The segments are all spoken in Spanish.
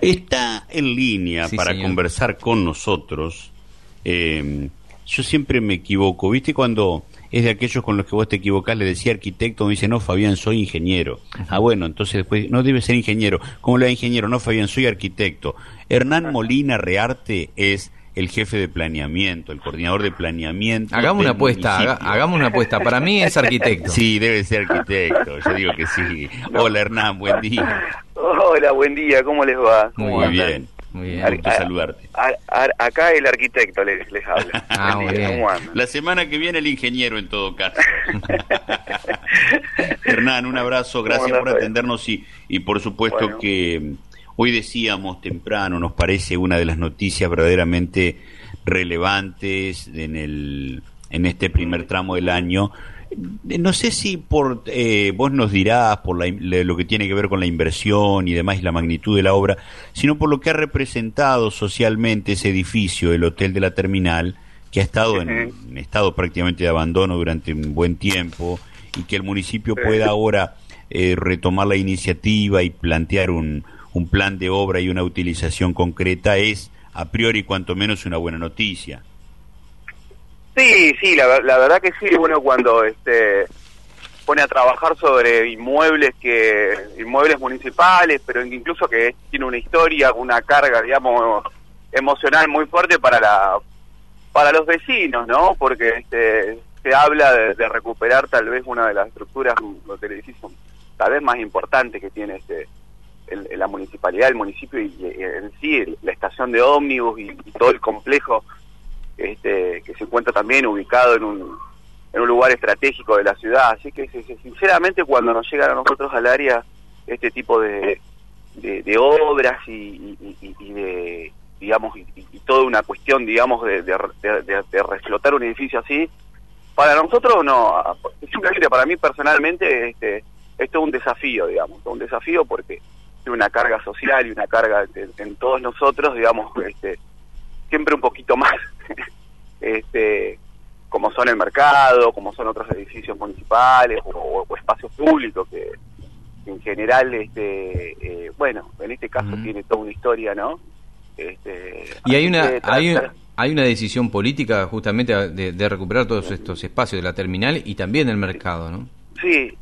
Está en línea Sí, para señor. conversar con nosotros. Yo siempre me equivoco, ¿viste? Cuando es de aquellos con los que vos te equivocás, le decía arquitecto, me dice, no, Fabián, soy ingeniero. Ah, bueno, entonces después, no debe ser ingeniero. ¿Cómo le da ingeniero? No, Fabián, soy arquitecto. Hernán Molina Rearte es el jefe de planeamiento, el coordinador de planeamiento. Hagamos una del apuesta, municipio. hagamos una apuesta. Para mí es arquitecto. Sí, debe ser arquitecto, yo digo que sí. No. Hola Hernán, buen día. Hola, buen día, ¿cómo les va? Muy ¿Cómo Muy andan? bien, Muy bien. un gusto saludarte. Acá el arquitecto les habla. Ah, Buen muy día, bien. ¿cómo andan? La semana que viene el ingeniero en todo caso. Hernán, un abrazo, gracias ¿Cómo por andás, atendernos y por supuesto Bueno. que hoy decíamos temprano, nos parece una de las noticias verdaderamente relevantes en este primer tramo del año. No sé si vos nos dirás por lo que tiene que ver con la inversión y demás y la magnitud de la obra, sino por lo que ha representado socialmente ese edificio, el Hotel de la Terminal, que ha estado en estado prácticamente de abandono durante un buen tiempo y que el municipio pueda ahora retomar la iniciativa y plantear un plan de obra y una utilización concreta es a priori cuanto menos una buena noticia. Sí, la verdad que sí, bueno, cuando pone a trabajar sobre inmuebles municipales, pero incluso que tiene una historia, una carga, digamos, emocional muy fuerte para los vecinos, ¿no? Porque se habla de recuperar tal vez una de las estructuras del edificio tal vez más importante que tiene la municipalidad, el municipio y en sí la estación de ómnibus y todo el complejo que se encuentra también ubicado en un lugar estratégico de la ciudad. Así que sinceramente cuando nos llegan a nosotros al área este tipo de obras y de, digamos, y toda una cuestión, digamos, de reflotar un edificio así, para nosotros no, simplemente para mí personalmente es todo un desafío, digamos, todo un desafío porque tiene una carga social y una carga en todos nosotros, digamos, siempre un poquito más, como son el mercado, como son otros edificios municipales o espacios públicos que en general, bueno, en este caso tiene toda una historia, ¿no? Y hay una decisión política justamente de recuperar todos estos espacios de la terminal y también el mercado, ¿no? Sí,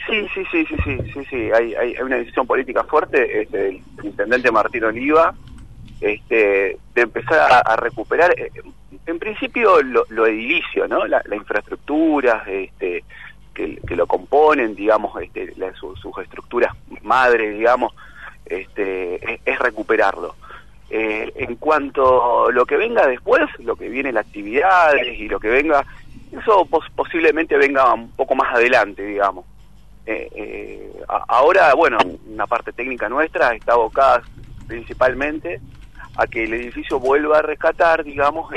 hay una decisión política fuerte, el intendente Martín Oliva, de empezar a recuperar, en principio lo edilicio, ¿no? La infraestructura, que lo componen, digamos, sus estructuras madre, digamos, es recuperarlo. En cuanto a lo que venga después, lo que viene las actividades y lo que venga, eso posiblemente venga un poco más adelante, digamos. Ahora, bueno, una parte técnica nuestra está abocada principalmente a que el edificio vuelva a rescatar, digamos,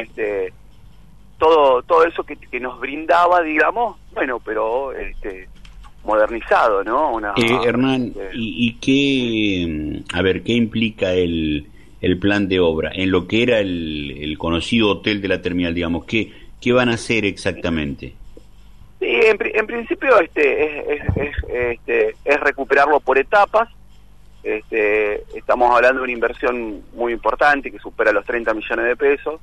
todo eso que nos brindaba, digamos, bueno, pero modernizado, ¿no? Hernán, ¿y qué, a ver, qué implica el plan de obra en lo que era el conocido Hotel de la Terminal, digamos? ¿Qué van a hacer exactamente? Sí, en principio es recuperarlo por etapas. Estamos hablando de una inversión muy importante que supera los 30 millones de pesos.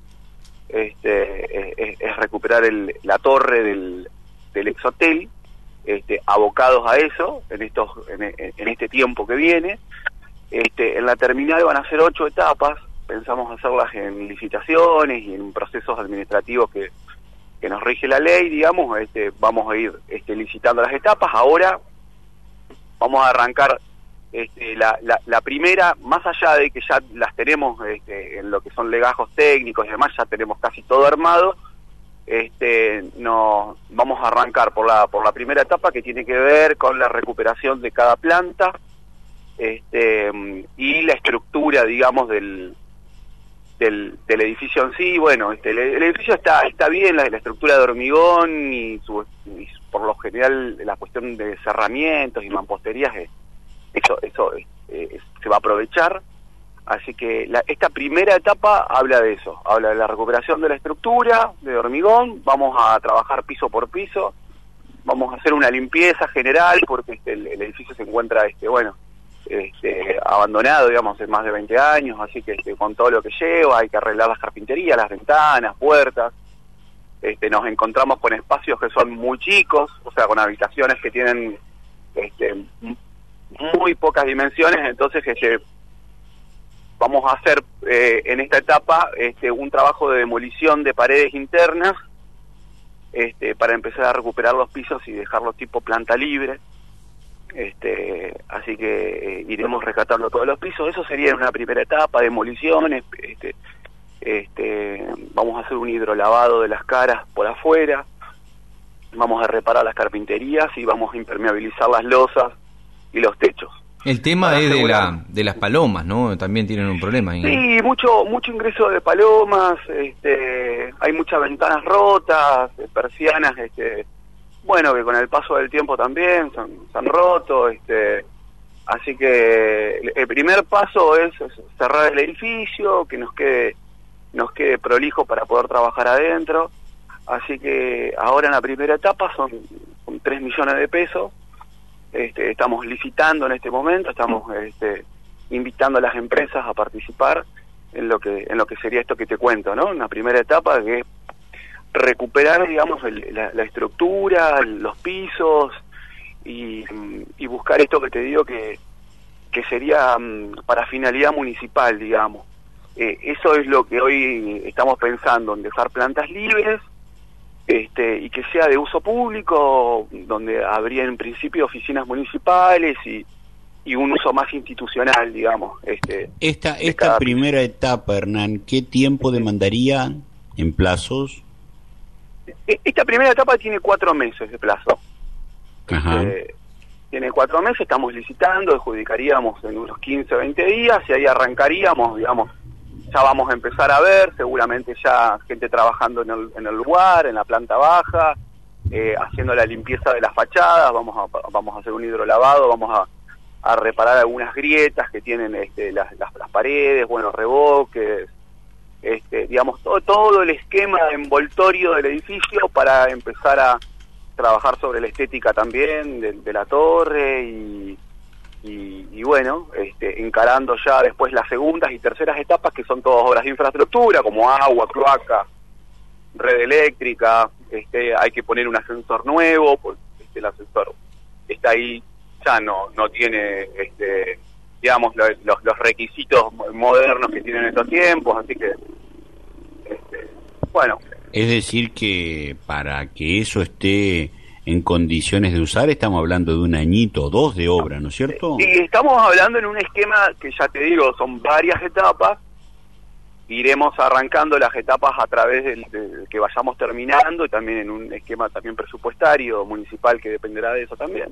Es recuperar la torre del exhotel, abocados a eso en este tiempo que viene. En la terminal van a ser 8 etapas, pensamos hacerlas en licitaciones y en procesos administrativos que nos rige la ley, digamos. Vamos a ir licitando las etapas. Ahora vamos a arrancar la primera, más allá de que ya las tenemos en lo que son legajos técnicos y demás, ya tenemos casi todo armado. Vamos a arrancar por la primera etapa, que tiene que ver con la recuperación de cada planta y la estructura, digamos, del edificio en sí. Bueno, el edificio está bien, la estructura de hormigón y por lo general la cuestión de cerramientos y mamposterías, eso se va a aprovechar. Así que esta primera etapa habla de eso, habla de la recuperación de la estructura de hormigón. Vamos a trabajar piso por piso, vamos a hacer una limpieza general porque el edificio se encuentra abandonado, digamos, hace más de 20 años, así que con todo lo que lleva, hay que arreglar las carpinterías, las ventanas, puertas. Nos encontramos con espacios que son muy chicos, o sea, con habitaciones que tienen muy pocas dimensiones, entonces vamos a hacer en esta etapa un trabajo de demolición de paredes internas para empezar a recuperar los pisos y dejarlos tipo planta libre. Así que iremos rescatando todos los pisos. Eso sería en una primera etapa, demoliciones. Vamos a hacer un hidrolavado de las caras por afuera, vamos a reparar las carpinterías y vamos a impermeabilizar las losas y los techos. El tema es de las palomas, ¿no? También tienen un problema ahí. Sí, mucho ingreso de palomas, hay muchas ventanas rotas, persianas, bueno, que con el paso del tiempo también se han roto, así que el primer paso es cerrar el edificio, que nos quede prolijo para poder trabajar adentro. Así que ahora en la primera etapa son 3 millones de pesos. Estamos licitando en este momento, estamos invitando a las empresas a participar en lo que sería esto que te cuento, ¿no? Una primera etapa que es recuperar, digamos, la estructura, los pisos y buscar esto que te digo que sería para finalidad municipal, digamos. Eso es lo que hoy estamos pensando, en dejar plantas libres y que sea de uso público, donde habría en principio oficinas municipales y un uso más institucional, digamos. Esta primera etapa, Hernán, ¿qué tiempo demandaría en plazos? Esta primera etapa tiene 4 meses de plazo. Ajá. Tiene 4 meses, estamos licitando, adjudicaríamos en unos 15 o 20 días y ahí arrancaríamos, digamos. Ya vamos a empezar a ver, seguramente ya gente trabajando en el lugar, en la planta baja, haciendo la limpieza de las fachadas, vamos a hacer un hidrolavado, vamos a reparar algunas grietas que tienen las paredes, bueno, revoques, digamos, todo el esquema envoltorio del edificio para empezar a trabajar sobre la estética también de la torre y bueno, encarando ya después las segundas y terceras etapas, que son todas obras de infraestructura, como agua, cloaca, red eléctrica, hay que poner un ascensor nuevo, porque el ascensor está ahí, ya no tiene, digamos, los requisitos modernos que tienen estos tiempos, así que, bueno. Es decir que para que eso esté en condiciones de usar, estamos hablando de 1 añito o 2 de obra, ¿no es cierto? Y estamos hablando en un esquema que ya te digo, son varias etapas, iremos arrancando las etapas a través de que vayamos terminando, y también en un esquema también presupuestario, municipal, que dependerá de eso también.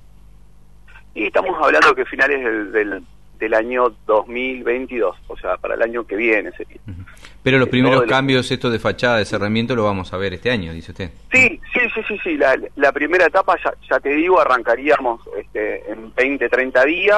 Y estamos hablando que finales del año 2022, o sea, para el año que viene sería. Pero los primeros cambios, esto de fachada, de cerramiento, lo vamos a ver este año, dice usted. Sí. La primera etapa, ya te digo, arrancaríamos en 20, 30 días,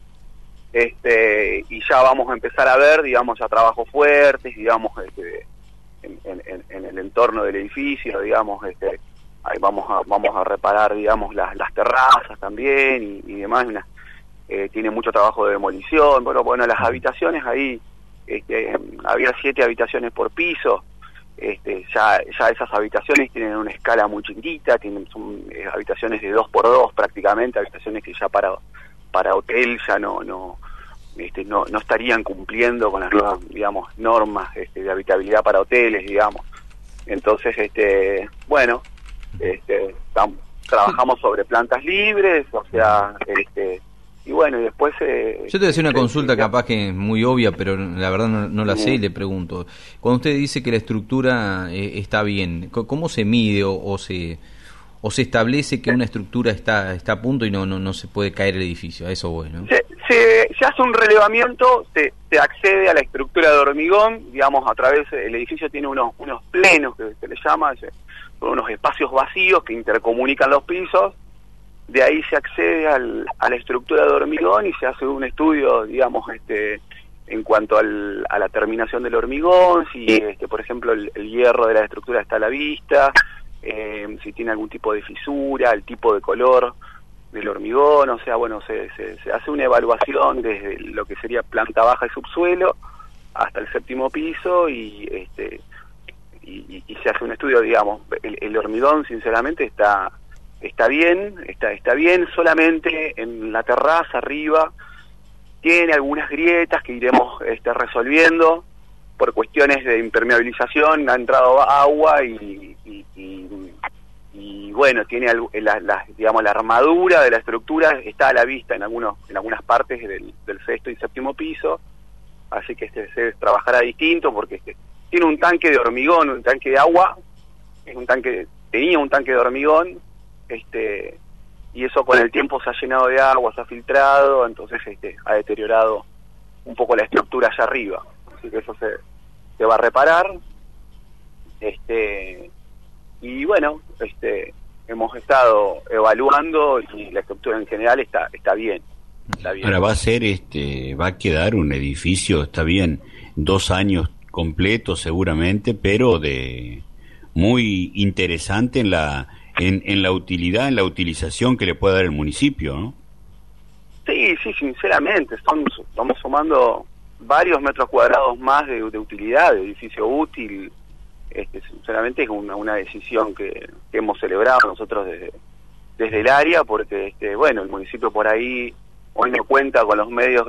y ya vamos a empezar a ver, digamos, ya trabajos fuertes, digamos, en el entorno del edificio, digamos, ahí vamos a reparar, digamos, las terrazas también y demás. Tiene mucho trabajo de demolición. Bueno, las habitaciones ahí, había 7 habitaciones por piso. Ya esas habitaciones tienen una escala muy chiquitita, son habitaciones de 2x2 prácticamente, habitaciones que ya para hotel ya no estarían cumpliendo con las nuevas, digamos, normas de habitabilidad para hoteles, digamos. Entonces, bueno, trabajamos sobre plantas libres, o sea, y bueno, y después... Yo te voy a hacer una consulta capaz que es muy obvia, pero la verdad no la sé y le pregunto. Cuando usted dice que la estructura está bien, ¿cómo se mide o se establece que una estructura está a punto y no se puede caer el edificio? A eso voy, ¿no? Se hace un relevamiento, se accede a la estructura de hormigón, digamos, a través... El edificio tiene unos plenos, que se le llama, son unos espacios vacíos que intercomunican los pisos. De ahí se accede a la estructura de hormigón y se hace un estudio, digamos, en cuanto a la terminación del hormigón, si, por ejemplo, el hierro de la estructura está a la vista, si tiene algún tipo de fisura, el tipo de color, del hormigón, o sea, bueno, se hace una evaluación desde lo que sería planta baja y subsuelo hasta el 7º piso y se hace un estudio, digamos. El hormigón, sinceramente, está bien, está bien, solamente en la terraza arriba tiene algunas grietas que iremos resolviendo por cuestiones de impermeabilización. Ha entrado agua y bueno, tiene digamos, la armadura de la estructura está a la vista en algunas partes del 6º y 7º piso, así que se trabajará distinto porque tiene un tanque de hormigón, un tanque de agua, tenía un tanque de hormigón, y eso con el tiempo se ha llenado de agua, se ha filtrado, entonces ha deteriorado un poco la estructura allá arriba, así que eso se va a reparar, y bueno, hemos estado evaluando y la estructura en general está bien. Ahora va a quedar un edificio, está bien, 2 años completos seguramente, pero muy interesante en la utilidad, en la utilización que le puede dar el municipio, ¿no? Sí, sinceramente, estamos sumando varios metros cuadrados más de utilidad, de edificio útil. Sinceramente es una decisión que hemos celebrado nosotros desde el área, porque bueno, el municipio por ahí hoy no cuenta con los medios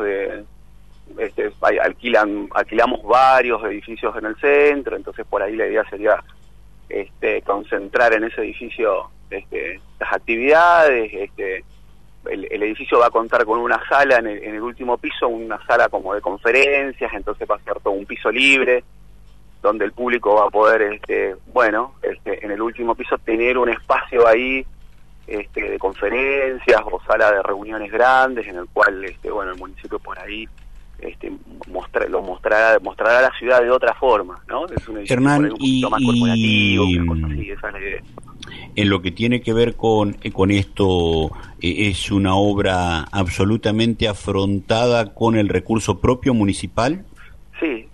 alquilamos varios edificios en el centro, entonces por ahí la idea sería concentrar en ese edificio las actividades. El edificio va a contar con una sala en el último piso, una sala como de conferencias, entonces va a ser todo un piso libre donde el público va a poder en el último piso tener un espacio ahí de conferencias o sala de reuniones grandes, en el cual el municipio por ahí mostrará a la ciudad de otra forma, ¿no? Es un edificio Hernán, un poquito más corporativo, una cosa así, esa es la idea. En lo que tiene que ver con esto, ¿es una obra absolutamente afrontada con el recurso propio municipal? Sí,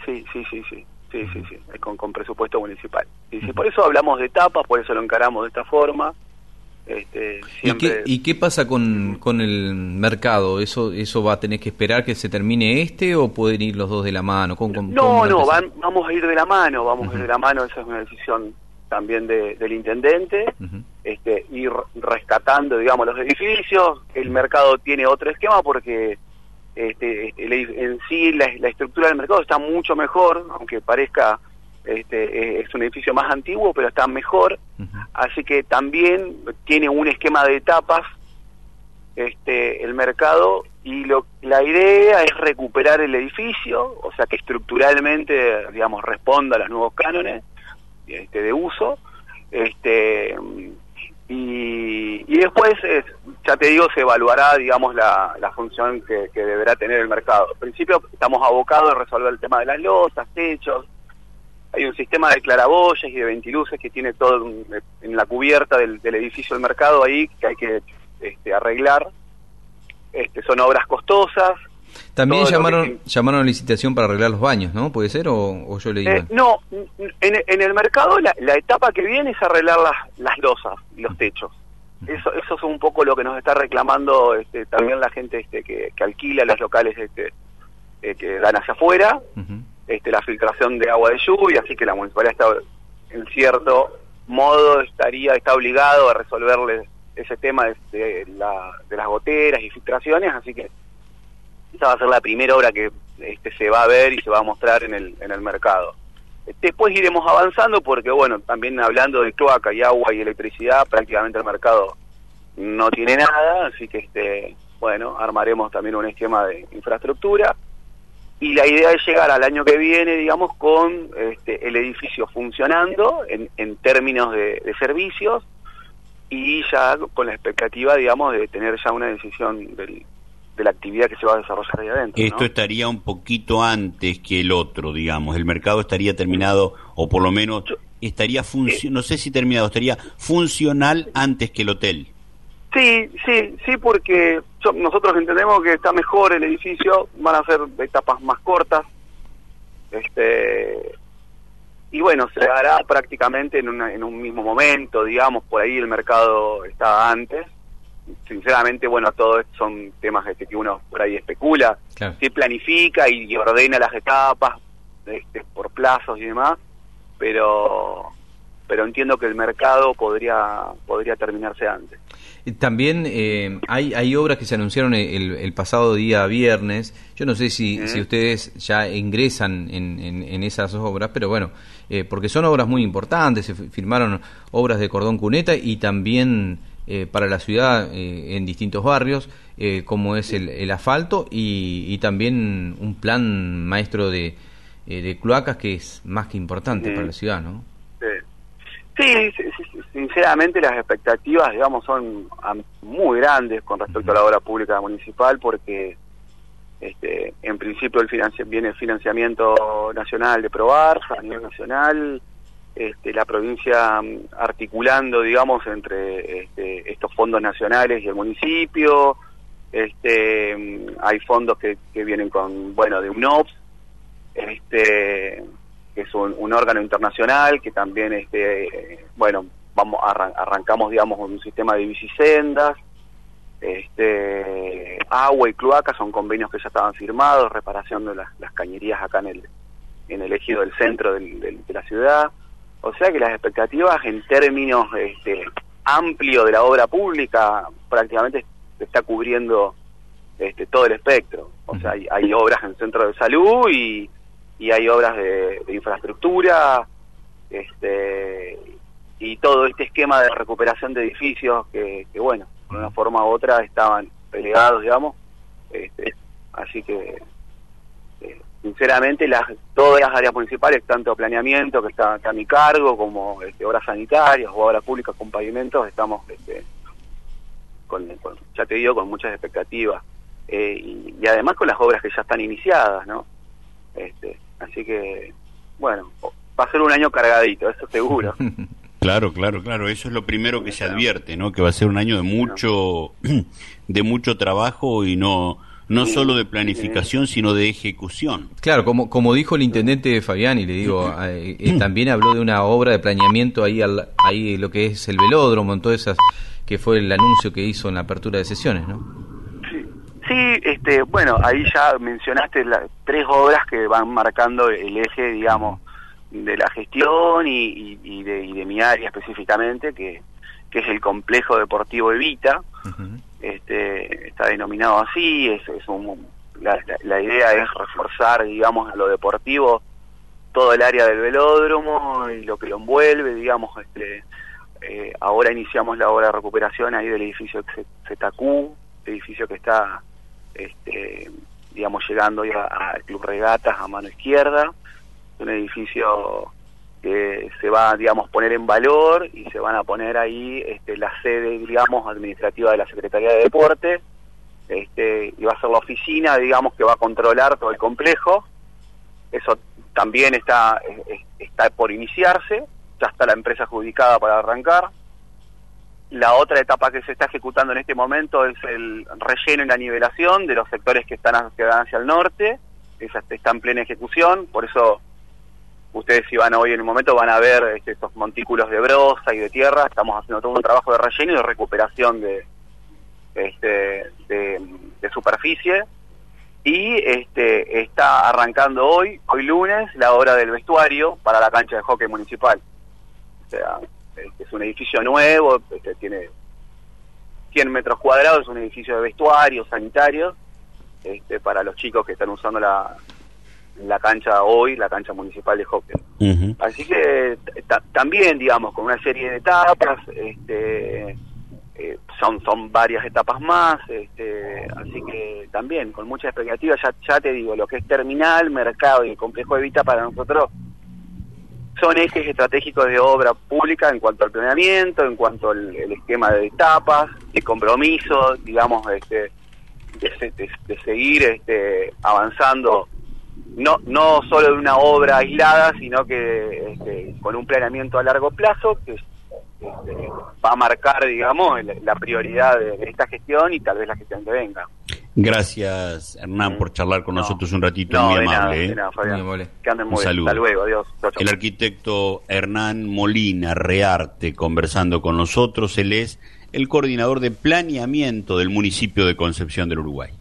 con presupuesto municipal. Y por eso hablamos de etapas, por eso lo encaramos de esta forma. Siempre... ¿Y qué pasa con el mercado? ¿Eso va a tener que esperar que se termine o pueden ir los dos de la mano? Vamos a ir de la mano, esa es una decisión también del intendente, ir rescatando, digamos, los edificios. El mercado tiene otro esquema porque en sí la estructura del mercado está mucho mejor, aunque parezca es un edificio más antiguo, pero está mejor, así que también tiene un esquema de etapas el mercado, y la idea es recuperar el edificio, o sea que estructuralmente, digamos, responda a los nuevos cánones de uso, y después ya te digo, se evaluará, digamos, la función que deberá tener el mercado. Al principio estamos abocados a resolver el tema de las losas, techos. Hay un sistema de claraboyas y de ventiluces que tiene todo en la cubierta del edificio del mercado ahí, que hay que arreglar. Son obras costosas. También llamaron a licitación para arreglar los baños, ¿no? ¿Puede ser o yo leí mal? No, en el mercado la etapa que viene es arreglar las losas y los techos. Eso es un poco lo que nos está reclamando también la gente que alquila los locales que dan hacia afuera. La filtración de agua de lluvia, así que la municipalidad en cierto modo está obligado a resolverle ese tema de las goteras y filtraciones, así que esa va a ser la primera obra que se va a ver y se va a mostrar en el mercado. Después iremos avanzando porque, bueno, también hablando de cloaca y agua y electricidad, prácticamente el mercado no tiene nada, así que armaremos también un esquema de infraestructura. Y la idea es llegar al año que viene, digamos, con el edificio funcionando en términos de servicios, y ya con la expectativa, digamos, de tener ya una decisión de la actividad que se va a desarrollar ahí adentro. Esto estaría un poquito antes que el otro, digamos. El mercado estaría terminado, o por lo menos estaría no sé si terminado, estaría funcional antes que el hotel. Sí, porque nosotros entendemos que está mejor el edificio, van a ser etapas más cortas, y bueno, se hará prácticamente en un mismo momento, digamos, por ahí el mercado estaba antes, sinceramente, bueno, todo esto son temas que uno por ahí especula, Claro. se planifica y ordena las etapas por plazos y demás, pero entiendo que el mercado podría terminarse antes. También hay obras que se anunciaron el pasado día viernes. Yo no sé si ustedes ya ingresan en esas obras, pero bueno, porque son obras muy importantes. Se firmaron obras de cordón cuneta y también para la ciudad en distintos barrios, como es el asfalto y también un plan maestro de cloacas que es más que importante para la ciudad, ¿no? Sí, sinceramente las expectativas, digamos, son muy grandes con respecto a la obra pública municipal, porque en principio viene el financiamiento nacional de Probar a nivel nacional, la provincia articulando, digamos, entre estos fondos nacionales y el municipio, hay fondos que vienen de UNOPS, que es un órgano internacional que también, arrancamos, digamos, un sistema de bicisendas, agua y cloaca son convenios que ya estaban firmados, reparación de las cañerías acá en el ejido del centro de la ciudad. O sea que las expectativas en términos amplio de la obra pública prácticamente se está cubriendo todo el espectro. O sea, hay obras en centro de salud y hay obras de infraestructura, y todo este esquema de recuperación de edificios que de una forma u otra estaban peleados, digamos. Así que, sinceramente, todas las áreas municipales, tanto planeamiento, que está a mi cargo, como obras sanitarias o obras públicas con pavimentos, estamos, ya te digo, con muchas expectativas. Y además con las obras que ya están iniciadas, ¿no? Así que, bueno, va a ser un año cargadito, eso seguro. Claro, eso es lo primero que se advierte, ¿no? Que va a ser un año de mucho trabajo y no solo de planificación, sino de ejecución. Claro, como dijo el intendente Fabiani, le digo, también habló de una obra de planeamiento ahí lo que es el velódromo, en todas esas, que fue el anuncio que hizo en la apertura de sesiones, ¿no? Sí, ahí ya mencionaste 3 obras que van marcando el eje, digamos, de la gestión y de mi área específicamente, que es el complejo deportivo Evita. Está denominado así, la idea es reforzar, digamos, a lo deportivo todo el área del velódromo y lo que lo envuelve, digamos. Ahora iniciamos la obra de recuperación ahí del edificio ZQ, edificio que está digamos, llegando ya al Club Regatas a mano izquierda. Es un edificio que se va, digamos, poner en valor y se van a poner ahí la sede, digamos, administrativa de la Secretaría de Deporte, y va a ser la oficina, digamos, que va a controlar todo el complejo. Eso también está por iniciarse, ya está la empresa adjudicada para arrancar. La otra etapa que se está ejecutando en este momento es el relleno y la nivelación de los sectores que van hacia el norte. Esa está en plena ejecución, por eso ustedes, si van hoy en un momento, van a ver estos montículos de brosa y de tierra. Estamos haciendo todo un trabajo de relleno y de recuperación de superficie. Y está arrancando hoy lunes, la obra del vestuario para la cancha de hockey municipal. O sea, es un edificio nuevo, tiene 100 metros cuadrados, es un edificio de vestuarios, sanitarios, para los chicos que están usando la cancha hoy, la cancha municipal de hockey. Así que también, digamos, con una serie de etapas, son varias etapas más, así que también con mucha expectativa. Ya te digo, lo que es terminal, mercado y el complejo de Evita para nosotros son ejes estratégicos de obra pública en cuanto al planeamiento, en cuanto al esquema de etapas, de compromiso, digamos, de seguir avanzando, no solo de una obra aislada, sino que con un planeamiento a largo plazo que va a marcar, digamos, la prioridad de esta gestión y tal vez la gestión que venga. Gracias, Hernán, por charlar con nosotros un ratito. Muy amable. De nada, Fabián. Muy amable. Que anden muy Un bien. saludo. Hasta luego, adiós. Chau, chau. El arquitecto Hernán Molina Rearte conversando con nosotros. Él es el coordinador de planeamiento del municipio de Concepción del Uruguay.